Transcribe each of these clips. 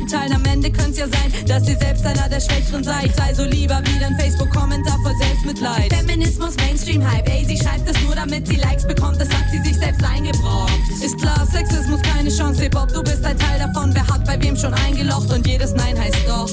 mitteilen. Am Ende könnte's ja sein, dass ihr selbst einer der Schwächeren seid. Also lieber wieder ein Facebook-Kommentar voll Selbstmitleid. Feminismus, Mainstream-Hype, ey, sie schreibt es nur, damit sie Likes bekommt. Das hat sie sich selbst eingebrockt. Ist klar, Sexismus keine Chance, Hip-Hop, du bist ein Teil davon. Wer hat bei wem schon eingelocht und jedes Nein heißt doch.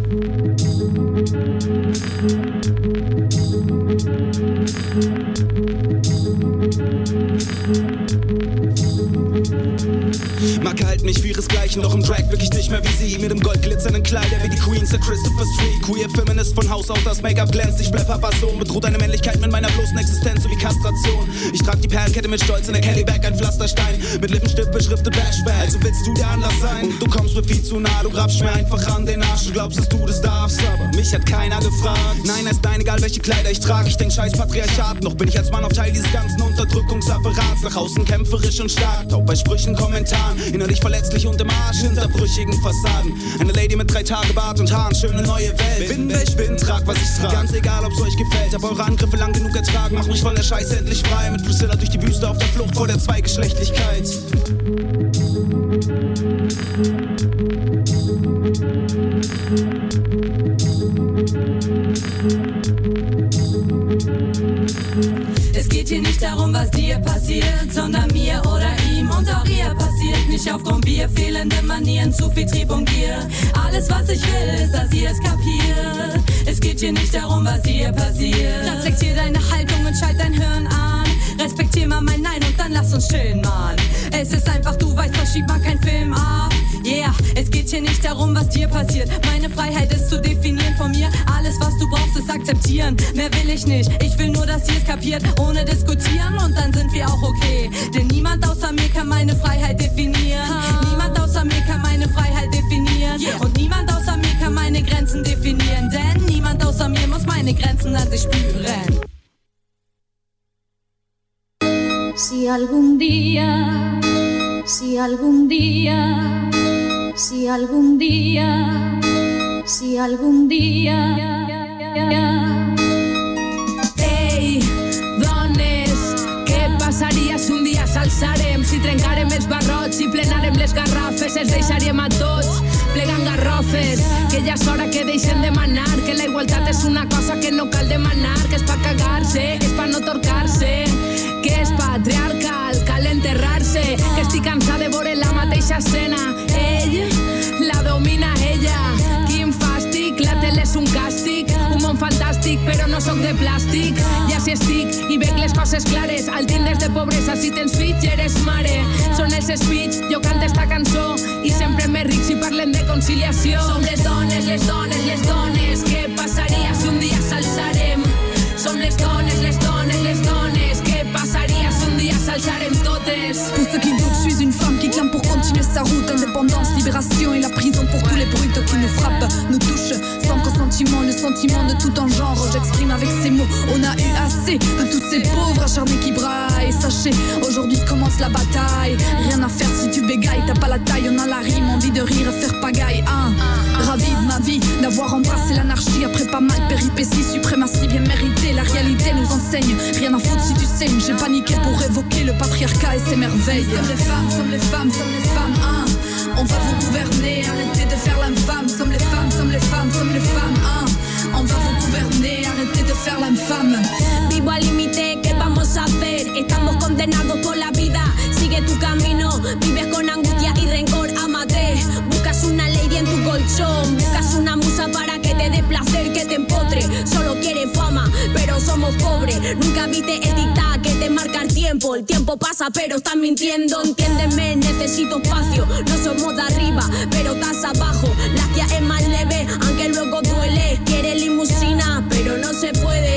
Mag halt nicht wie ihresgleichen, doch im Drag wirklich nicht mehr wie sie. Mit dem goldglitzernden Kleider wie die Queens der Christopher Street. Queer Feminist von Haus aus, das Make-up glänzt. Ich bleib Papas Sohn, bedroht eine Männlichkeit mit meiner bloßen Existenz sowie Kastration. Ich trag die Perlenkette mit Stolz in der Cadillac, ein Pflasterstein mit Lippenstift beschriftet Bashback. Also willst du der Anlass sein? Und du kommst mir viel zu nah, du grabst mir einfach an den Arsch und glaubst, dass du das darfst. Aber mich hat keiner gefragt. Nein, es ist dein, egal welche Kleider ich trage. Ich denk scheiß Patriarchat, noch bin ich als Mann auf Teil dieses ganzen Unterdrückungsapparats. Nach außen kämpferisch und stark, taub bei Sprüchen, Kommentaren. Innerlich verletzlich und im Arsch hinter brüchigen Fassaden. Eine Lady mit 3 Tage Bart und Haaren, schöne neue Welt. Bin wer ich bin, trag was ich trag. Ganz egal, ob's euch gefällt, hab eure Angriffe lang genug ertragen. Mach mich von der Scheiße endlich frei. Mit Priscilla durch die Wüste auf der Flucht vor der Zweigeschlechtlichkeit. Es geht hier nicht darum, was dir passiert, sondern mir oder ihm und auch ihr passiert. Nicht aufgrund Bier, fehlende Manieren, zu viel Trieb und Gier. Alles, was ich will, ist, dass ihr es kapiert. Es geht hier nicht darum, was dir passiert. Reflektier deine Haltung und schalt dein Hirn an. Respektier mal mein Nein und dann lass uns chillen, Mann. Es ist einfach, du weißt, verschiebt mal kein Film ab. Yeah, es geht hier nicht darum, was dir passiert. Meine Freiheit ist zu definieren von mir. Alles, was du brauchst, ist akzeptieren. Mehr will ich nicht, ich will nur, dass ihr es kapiert. Ohne diskutieren und dann sind wir auch okay. Denn niemand außer mir kann meine Freiheit definieren. Niemand außer mir kann meine Freiheit definieren. Und niemand außer mir kann meine Grenzen definieren. Denn niemand außer mir muss meine Grenzen an sich spüren. Si algún día, si algún día, si algún día, si algún día. Ei, dones, què passaria si un dia s'alçarem? Si trencarem els barrots, si plenarem les garrafes, els deixaríem a tots plegant garrofes. Que ja és hora que deixen de manar, que la igualtat és una cosa que no cal demanar, que és pa cagar-se, és pa no torcar-se, que és patriarcal, cal enterrar-se, que estic cansada de veure la mateixa escena. Ell la domina ella, quin fàstic, la tele és un càstig, un món fantàstic però no sóc de plàstic. Ja si estic i veig les coses clares, al tindres de pobresa si tens fills i eres mare. Són els speech, jo canto esta cançó i sempre més ric si parlem de conciliació. Som les dones, les dones, les dones, què passaria si un dia s'alçarem? Som les dones, les dones, les dones, què passaria si un dia s'alçarem totes? Pour ceux qui doutent, je suis une femme qui clame pour continuer sa route. Indépendance, libération et la prison pour tous les brutes qui nous frappent, nous touchent sans consentiment, le sentiment de tout en genre. J'exprime avec ces mots, on a eu assez de toutes ces pauvres acharnés qui braillent. Sachez, aujourd'hui commence la bataille. Rien à faire si tu bégayes, t'as pas la taille, on a la rime, envie de rire et faire pagaille. Ravi de ma vie, d'avoir embrassé l'anarchie après pas mal de péripéties, suprématie bien méritée. La réalité nous enseigne, rien à foutre si tu saignes. J'ai paniqué pour évoquer le patriarcat et ses merveilles. Sommes les femmes, sommes les femmes, sommes les femmes, hein. On va vous gouverner, arrêtez de faire l'infâme. Sommes les femmes, sommes les femmes, sommes les femmes, hein. On va vous gouverner, arrêtez de faire l'infâme. Vivo al límite, ¿qué vamos a hacer? Estamos condenados por la vida. Sigue tu camino, vives con angustia y rencor, ámate. Buscas una lady en tu colchón, buscas una musa para que te dé placer, que te empotre. Solo quieres fama, pero somos pobres. Nunca viste el dictado que te marca el tiempo. El tiempo pasa, pero estás mintiendo. Entiéndeme, necesito espacio. No somos de arriba, pero estás abajo. La tía es más leve, aunque luego duele. Quiere limusina, pero no se puede.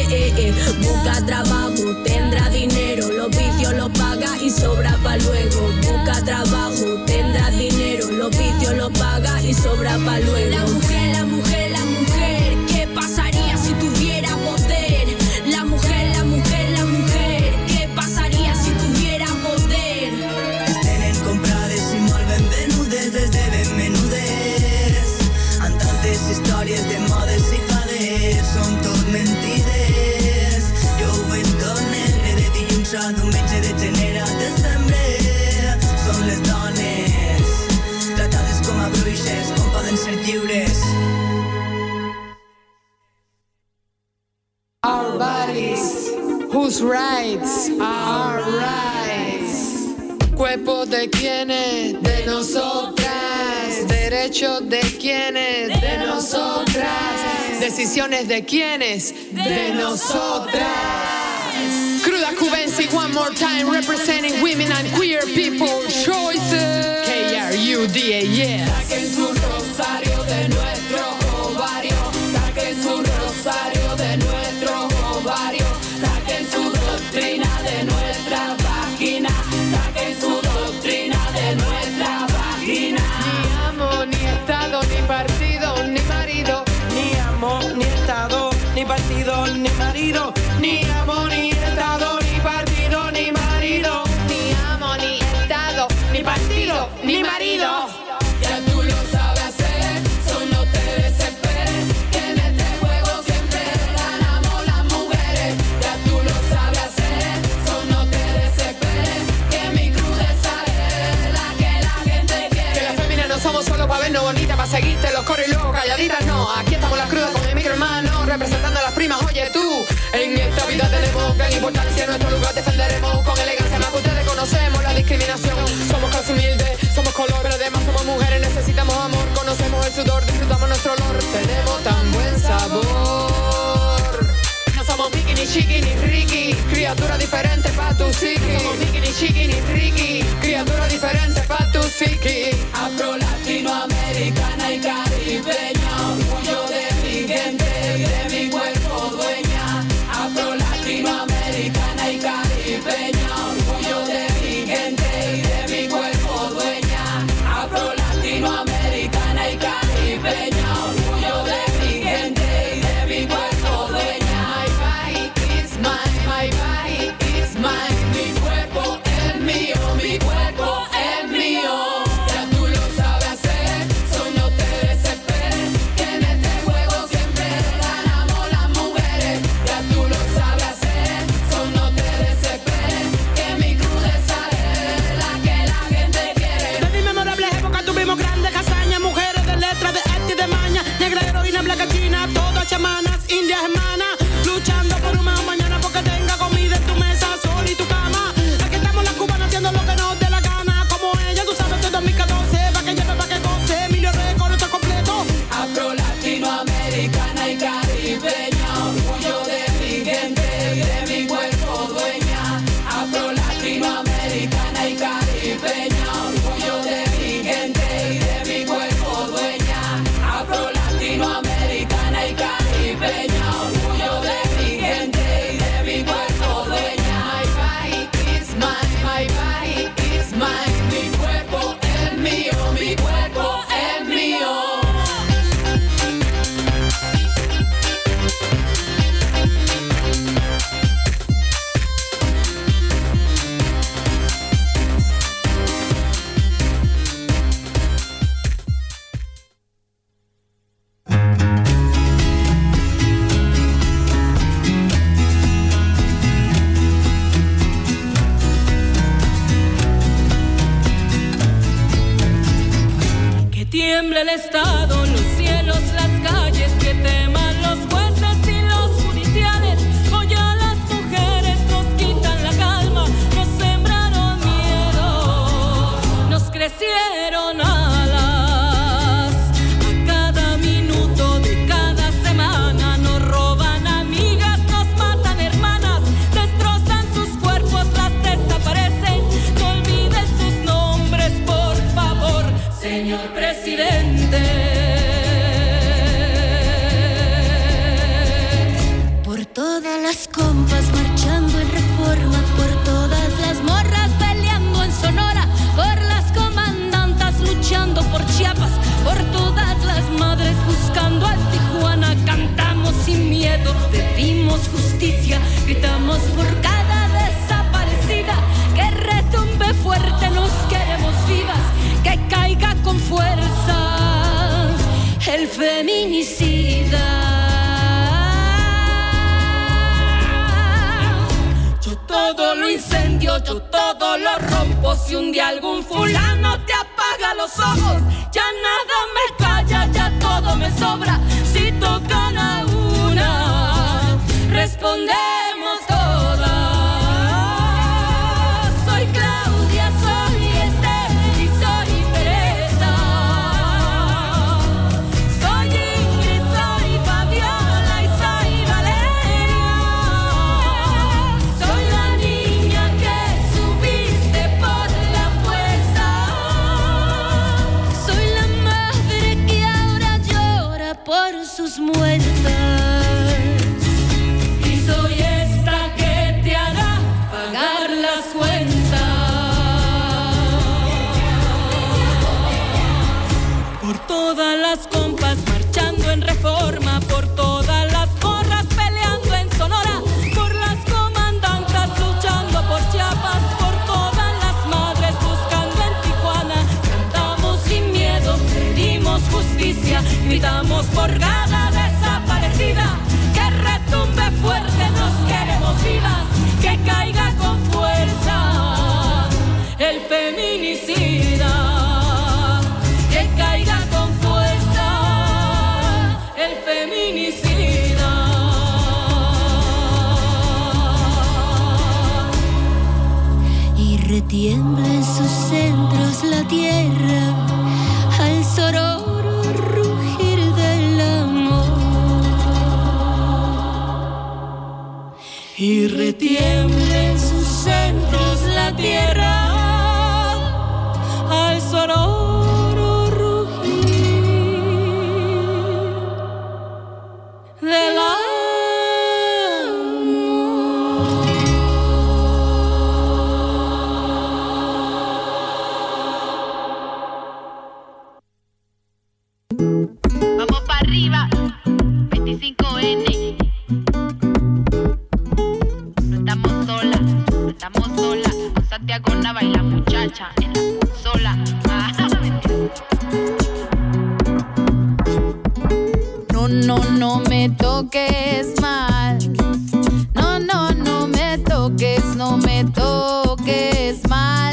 Busca trabajo, tendrá dinero. Los vicios los paga y sobra pa' luego. Busca trabajo, tendrá dinero. Los vicios los paga y sobra pa' luego. La mujer, la mujer, la mujer, ¿qué pasaría si tuviera poder? La mujer, la mujer, la mujer, ¿qué pasaría si tuviera poder? Tenen comprades i molt ben venudes des de ben menudes. En tantes històries de modes i fades són tot mentides. Jo ho veig tot negre de dilluns a diumenge, de gener a desembre. Són les dones tratades com a bruixes, com poden poden ser lliures. Our bodies, whose rights are rights. Cuerpo de quienes, de nosotras. Derechos de quienes, de nosotras. Decisiones de quienes, de nosotras. Cruda Cubensi, one more time, representing women and queer people choices. KRUDA, yes. Saquen su rosario de nuestro ovario. Saquen su rosario de nuestro ovario. Saquen su doctrina de nuestra vagina. Saquen su doctrina de nuestra vagina. Ni amo, ni estado, ni partido, ni marido. Ni amo, ni estado, ni partido, ni marido. Ni amo, ni estado, ni partido, ni marido. Ni amo, ni estado, ni partido, ni marido. Ya tú lo sabes hacer, so no te desesperes, que en este juego siempre ganamos las mujeres. Ya tú lo sabes hacer, so no te desesperes, que mi crudeza es la que la gente quiere. Que las féminas no somos solo para vernos bonitas, para seguirte los coros y luego calladitas, no. Aquí estamos las crudas con mi micro hermano, representando a las primas, oye tú. En esta vida tenemos gran importancia, en nuestro lugar defenderemos con elegancia, más que ustedes conocemos la discriminación. Somos casi humildes, somos color, pero además somos mujeres, necesitamos amor, conocemos el sudor, disfrutamos nuestro olor, tenemos tan buen sabor. No somos Mickey, ni Chiqui, ni Ricky, criatura diferente pa' tu psiqui. No somos Mickey, ni Chiqui, ni Ricky, criatura diferente pa' tu psiqui. Afro, latinoamericana y caribeña, orgullo de mi gente y de mi cuerpo dueña. Afro, latinoamericana y caribeña, orgullo de mi gente y de mi cuerpo dueña. Afro, latinoamericana y caribeña, orgullo de mi gente y de mi cuerpo dueña. My body is mine, my body is mine. Mi cuerpo es mío, mi cuerpo es mío. Ya tú lo sabes hacer, so no te desesperes, que en este juego siempre ganamos las mujeres. Ya tú lo sabes hacer, so no te desesperes, que mi crudeza es la que la gente quiere. De mi memorable época tuvimos grandes hazañas, mujeres de letra, de arte y de maña, negra heroína, blanca china, todas chamanas, indias hermanas, luchando por un mejor mañana porque tenga comida en tu mesa, sol y tu cama. Aquí estamos las cubanas haciendo lo que nos dé la gana, como ella, tú sabes, de 2014, pa' que lleve, pa' que goce, Emilio Récord, esto es completo. Afro, latinoamericana y caribeña, orgullo de mi gente y de mi cuerpo dueña. Afro, latinoamericana y caribeña, orgullo de mi gente y de mi cuerpo dueña. Afro, latinoamericana y caribeña, orgullo de mi gente y de mi cuerpo dueña. My body is mine, my body is mine. Mi cuerpo es mío, mi cuerpo es mío. Que tiemble el Estado, los cielos, las calles, que teman los jueces y los judiciales. Hoy a las mujeres nos quitan la calma, nos sembraron miedo, nos crecieron alas. A cada minuto de cada semana nos roban amigas, nos matan hermanas, destrozan sus cuerpos, las desaparecen. No olviden sus nombres, por favor, señor presidente. Por todas las compas marchando en Reforma, por todas las morras peleando en Sonora, por las comandantas luchando por Chiapas, por todas las madres buscando a Tijuana. Cantamos sin miedo, pedimos justicia, gritamos por cada desaparecida. Que retumbe fuerte, nos queremos vivas, que caiga con fuerza el feminicida. Yo todo lo incendio, yo todo lo rompo. Si un día algún fulano te apaga los ojos, ya nada me calla, estamos muertas. Y soy esta que te hará pagar las cuentas. Por todas las compas marchando en Reforma, por todas las morras peleando en Sonora, por las comandantas luchando por Chiapas, por todas las madres buscando en Tijuana. Cantamos sin miedo, pedimos justicia, gritamos por cada desaparecida. Que retumbe fuerte, nos queremos vivas, que caiga con fuerza el feminicida. Que caiga con fuerza el feminicida. Y retiembla en sus centros la tierra al sororo rugir del amor. Y retiembla en sus centros la tierra al sonoro rugir del amor. Vamos para arriba, 25N. No estamos solas, no estamos solas. Santiago Nava y la muchacha en la consola. No, no, no me toques mal. No, no, no me toques, no me toques mal.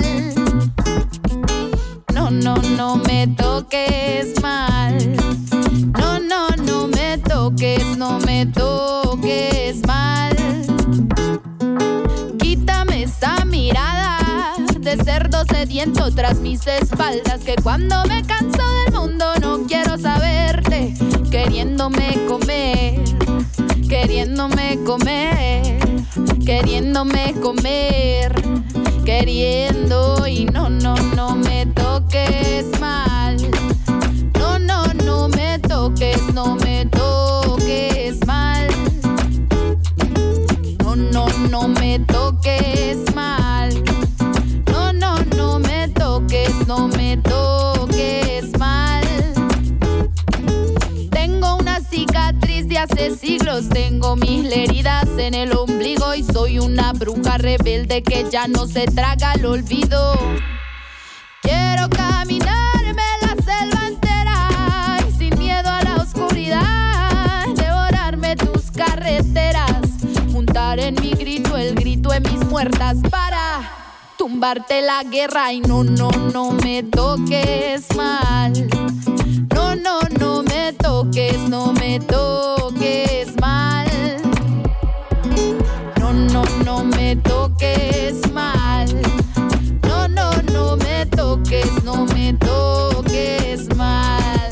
No, no, no me toques mal. No, no, no me toques, no me toques mal. Quítame esa mirada de cerdo sediento tras mis espaldas, que cuando me canso del mundo no quiero saberte, queriéndome comer, queriéndome comer, queriéndome comer, queriendo. Y no, no, no me toques mal. No, no, no me toques, no me toques mal. No, no, no me toques mal. No, no, no me toques, no me toques mal. Tengo una cicatriz de hace siglos, tengo mil heridas en el ombligo y soy una bruja rebelde que ya no se traga el olvido. Quiero caminarme la selva entera y sin miedo a la oscuridad, devorarme tus carreteras, juntar en mi grito el grito de mis muertas para tumbarte la guerra. Y no, no, no me toques mal. No, no, no me toques, no me toques mal. No, no, no me toques mal. No, no, no me toques, no me toques mal.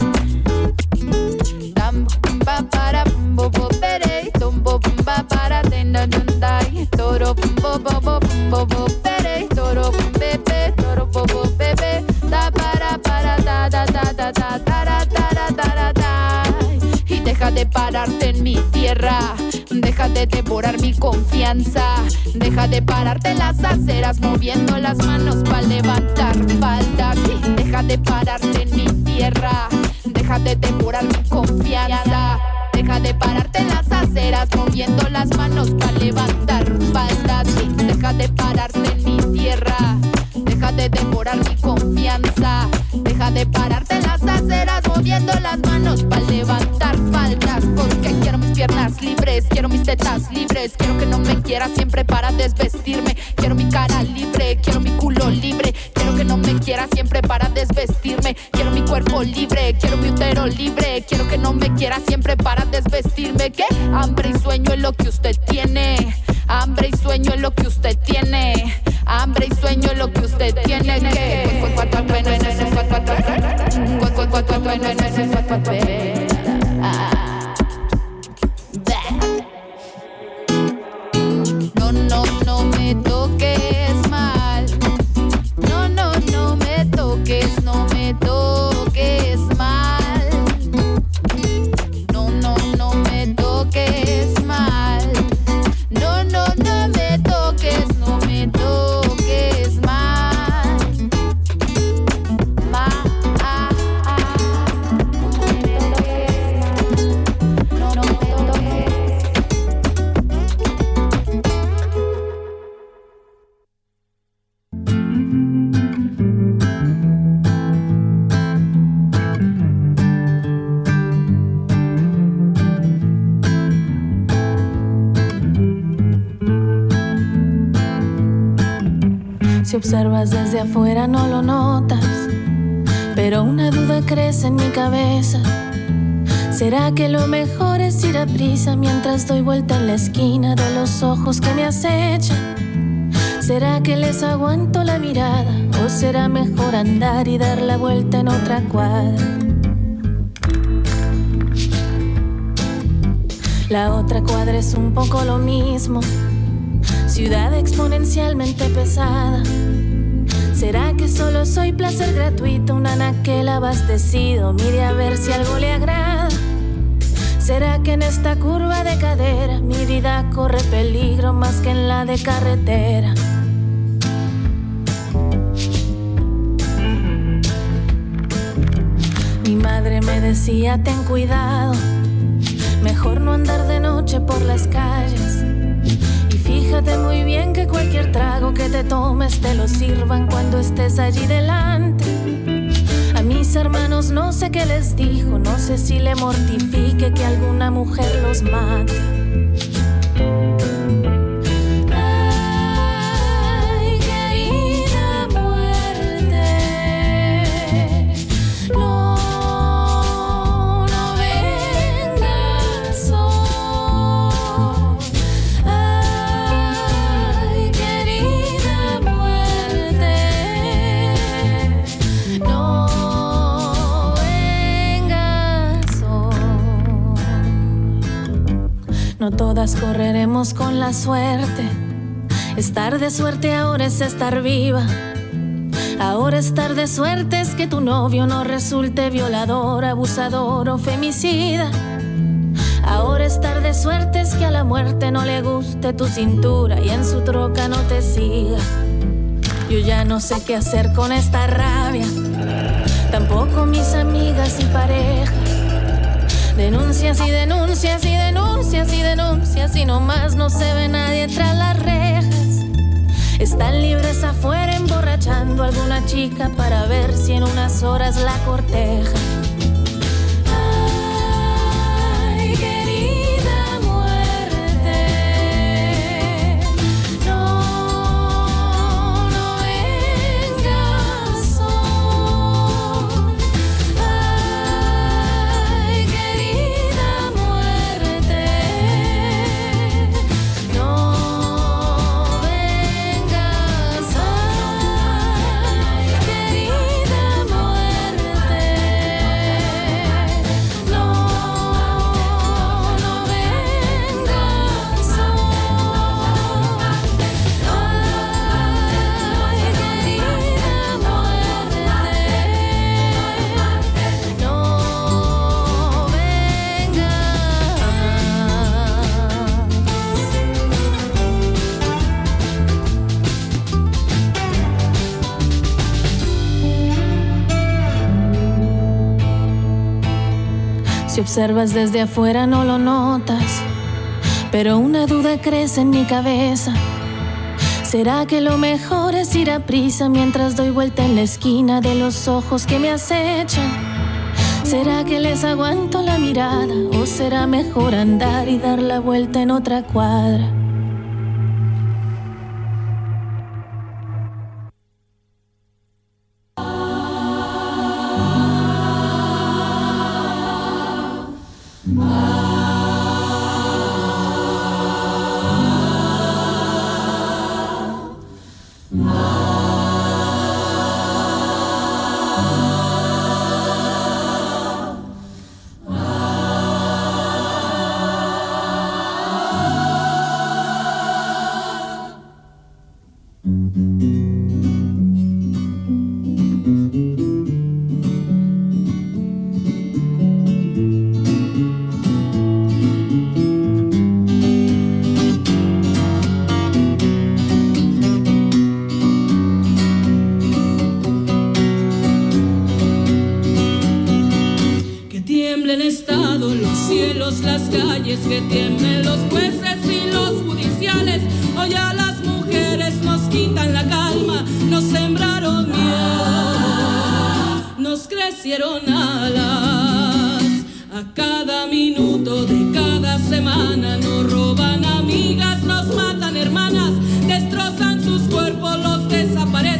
Tam pa para bo bo pere, tom bo pa para tenda dundai, toro bo bo bo bo bo pere, toro pepe, toro bo bo pepe, da para da da da da da da da da da. Y deja de pararte en mi tierra, deja de devorar mi confianza, deja de pararte en las aceras moviendo las manos para levantar faldas. Y deja de pararte en mi tierra, deja de devorar mi confianza, deja de pararte en las aceras moviendo las manos para levantar faldas. Y deja de pararte en mi tierra, deja de devorar mi confianza, deja de pararte en las aceras moviendo las manos para levantar faldas. Porque quiero mis piernas libres, quiero mis tetas libres, quiero que no me quieras siempre para desvestirme, quiero mi cara libre, quiero mi culo libre, quiero que no me quieras siempre para desvestirme, quiero mi cuerpo libre, quiero mi útero libre, quiero que no me quieras siempre para desvestirme. ¿Qué? Hambre y sueño es lo que usted tiene, hambre y sueño es lo que usted tiene, hambre y sueño es lo que usted tiene. ¿Qué? No, no, no me toques mal. No, no, no me toques, no me toques mal. No, no, Si observas desde afuera no lo notas, pero una duda crece en mi cabeza. ¿Será que lo mejor es ir a prisa mientras doy vuelta en la esquina de los ojos que me acechan? ¿Será que les aguanto la mirada o será mejor andar y dar la vuelta en otra cuadra? La otra cuadra es un poco lo mismo, ciudad exponencialmente pesada. ¿Será que solo soy placer gratuito, un anaquel abastecido? Mire a ver si algo le agrada. ¿Será que en esta curva de cadera mi vida corre peligro más que en la de carretera? Mi madre me decía, ten cuidado, mejor no andar de noche por las calles. Y fíjate muy bien que cualquier trago que te tomes te lo sirvan cuando estés allí delante. A mis hermanos no sé qué les dijo, no sé si le mortifique que alguna mujer los mate. No todas correremos con la suerte. Estar de suerte ahora es estar viva. Ahora estar de suerte es que tu novio no resulte violador, abusador o femicida. Ahora estar de suerte es que a la muerte no le guste tu cintura y en su troca no te siga. Yo ya no sé qué hacer con esta rabia, tampoco mis amigas y parejas. Denuncias y denuncias y denuncias y denuncias y nomás no se ve nadie tras las rejas. Están libres afuera emborrachando a alguna chica para ver si en unas horas la corteja. Si observas desde afuera no lo notas, pero una duda crece en mi cabeza. ¿Será que lo mejor es ir a prisa mientras doy vuelta en la esquina de los ojos que me acechan? ¿Será que les aguanto la mirada o será mejor andar y dar la vuelta en otra cuadra? Que tiemblen los jueces y los judiciales. Hoy a las mujeres nos quitan la calma, nos sembraron miedo, nos crecieron alas. A cada minuto de cada semana nos roban amigas, nos matan hermanas, destrozan sus cuerpos, los desaparecen.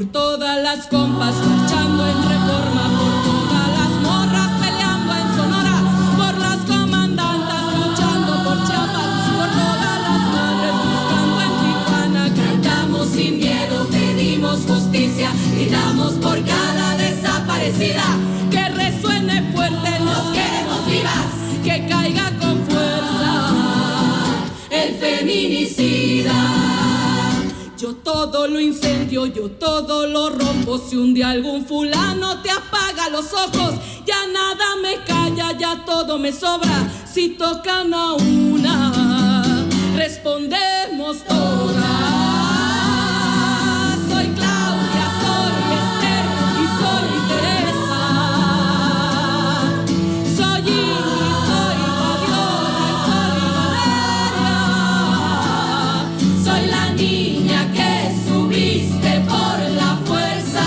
por todas las compas marchando en Reforma, por todas las morras peleando en Sonora, por las comandantas luchando por Chiapas, por todas las madres buscando en Tijuana. Cantamos sin miedo, pedimos justicia, gritamos por cada desaparecida. Que resuene fuerte, nos queremos vivas, que caiga con fuerza el feminicida. Yo todo lo incendio, yo todo lo rompo. Si un día algún fulano te apaga los ojos, ya nada me calla, ya todo me sobra. Si tocan a una, respondemos todas. Soy Claudia, soy Esther y soy Teresa. Soy Ingrid, soy Fabiola y soy Valeria. Soy la niña que subiste por la fuerza.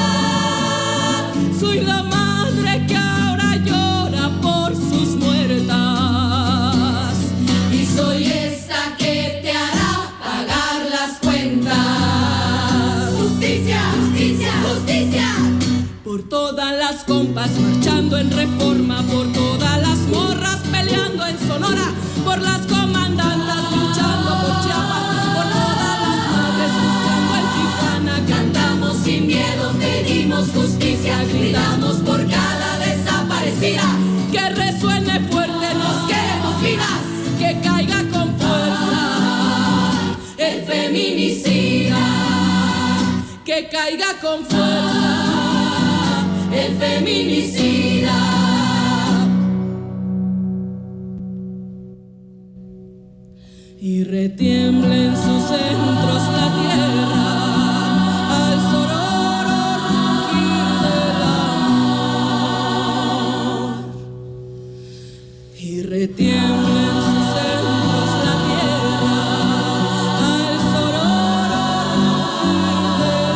Soy la madre que ahora llora por sus muertas. Y soy esta que te hará pagar las cuentas. Justicia, justicia, justicia. Por todas las compas marchando en Reforma, por todas las morras peleando en Sonora, por las comandantas luchando por Chiapas, por todas las madres buscando en Tijuana. Cantamos sin miedo, pedimos justicia, gritamos por cada desaparecida. Que resuene fuerte, nos queremos vivas, que caiga con fuerza el feminicida. Que caiga con fuerza el feminicida. Y retiembla en sus centros la tierra al sororo rugir del amor. Y retiembla en sus centros la tierra al sororo rugir del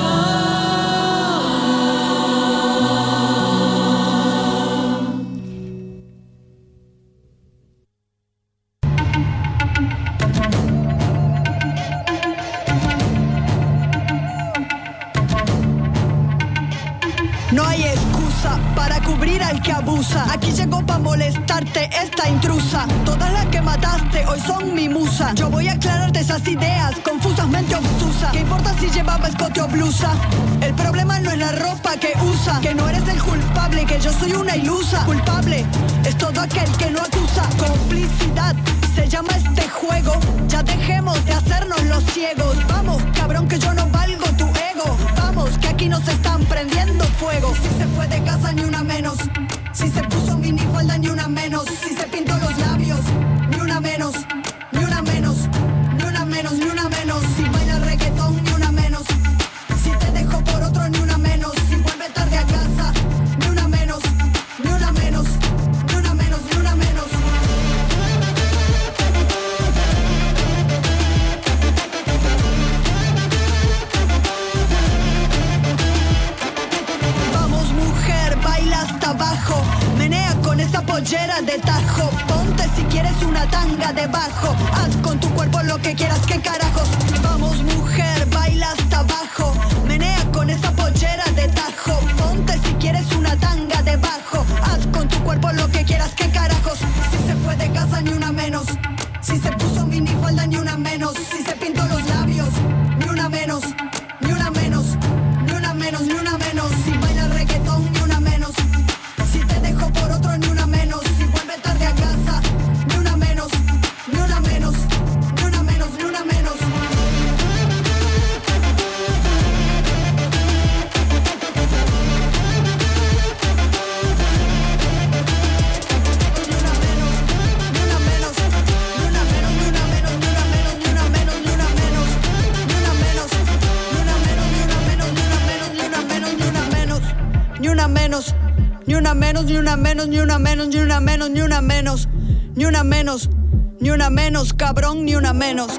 No hay excusa para cubrir al que abusa. Aquí llegó pa' molestarte esta intrusa. Todas las que mataste hoy son mi musa. Yo voy a aclararte esas ideas confusamente obtusas. ¿Qué importa si llevaba escote o blusa? El problema no es la ropa que usa. Que no eres el culpable, que yo soy una ilusa. Culpable es todo aquel que no acusa. Complicidad se llama este juego. Ya dejemos de hacernos los ciegos. Vamos, cabrón, que yo no valgo tu ego. Vamos, que aquí nos están prendiendo fuego. Si se fue de casa ni una menos. Si se puso minifalda ni una menos. Si se pintó los labios ni una menos. Ni una menos, ni una menos, ni una menos. Si baila reggaetón ni una menos. Si te dejó por otro ni una menos. Si vuelve tarde a casa ni una menos. Ni una menos, ni una menos, ni una menos. Vamos mujer, baila hasta abajo. Menea con esa pollera de tajo. Ponte si quieres una tanga debajo. Haz con tu cuerpo lo que quieras, qué carajos. Vamos mujer, baila hasta abajo. Menea con esa pollera de tajo. Ponte si quieres una tanga debajo. Haz con tu cuerpo lo que quieras, qué carajos. Si se fue de casa ni una menos. Si se puso minifalda ni una menos. Si se pintó los labios ni una menos. Ni una menos, ni una menos, ni una menos. Si baila reggaetón ni una menos. Si te dejó por otro ni una menos. Si vuelve tarde a casa ni una menos. Ni una menos, ni una menos, ni una menos. Ni una menos, ni una menos, ni una menos, ni una menos, ni una menos, ni una menos, ni una menos, ni una menos, cabrón, ni una menos.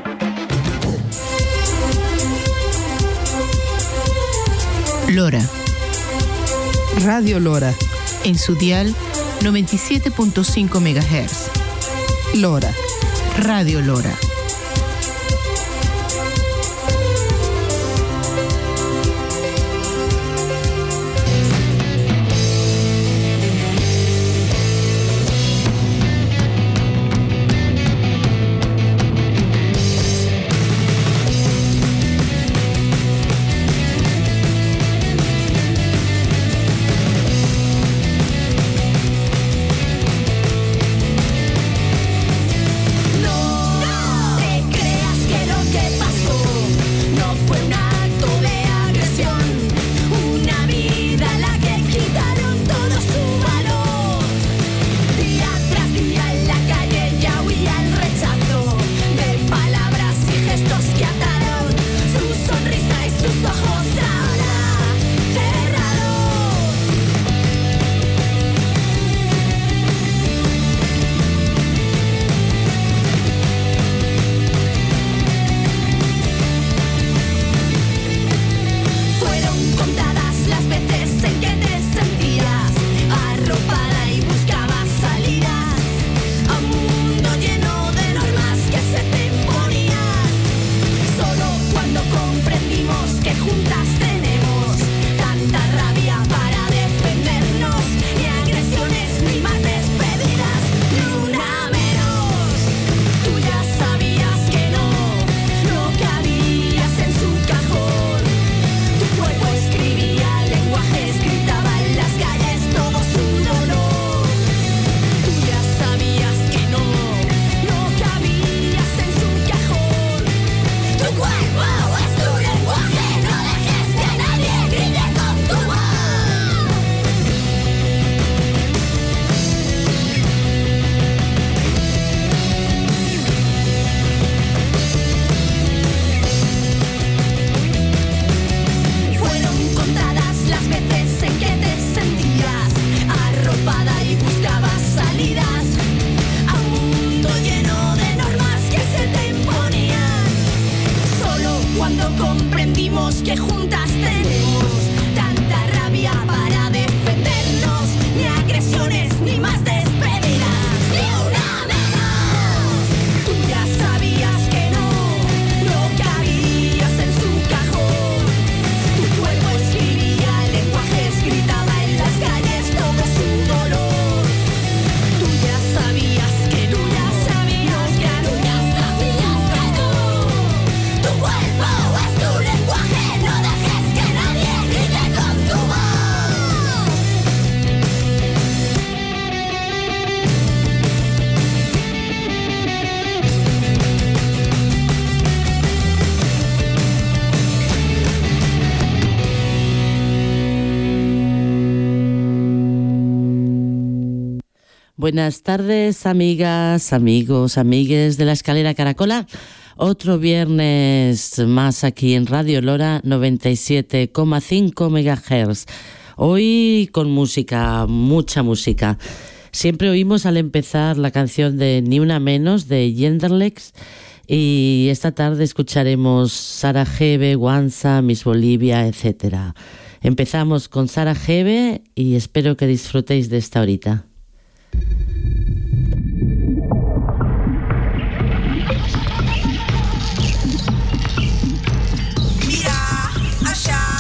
Lora. Radio Lora. En su dial 97.5 MHz. Lora. Radio Lora. Lora. Buenas tardes, amigas, amigos, amigues de la Escalera Caracola. Otro viernes más aquí en Radio Lora 97,5 MHz. Hoy con música, mucha música. Siempre oímos al empezar la canción de Ni Una Menos de Genderlex y esta tarde escucharemos Sarajevo, Guanza, Miss Bolivia, etc. Empezamos con Sarajevo y espero que disfrutéis de esta horita.